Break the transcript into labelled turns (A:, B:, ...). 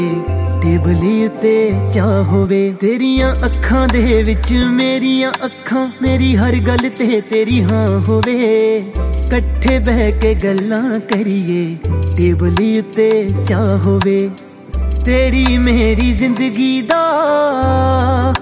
A: Table ਉੱਤੇ ਚਾਹ ਹੋਵੇ, ਤੇਰੀਆਂ ਅੱਖਾਂ ਦੇ ਵਿੱਚ ਮੇਰੀਆਂ ਅੱਖਾਂ, ਮੇਰੀ ਹਰ ਗੱਲ ਤੇ ਤੇਰੀ ਹਾਂ ਹੋਵੇ। ਇਕੱਠੇ ਬਹਿ ਕੇ ਗੱਲਾਂ ਕਰੀਏ, ਟੇਬਲ ਉੱਤੇ ਚਾਹ ਹੋਵੇ। ਤੇਰੀ ਮੇਰੀ ਜ਼ਿੰਦਗੀ ਦਾ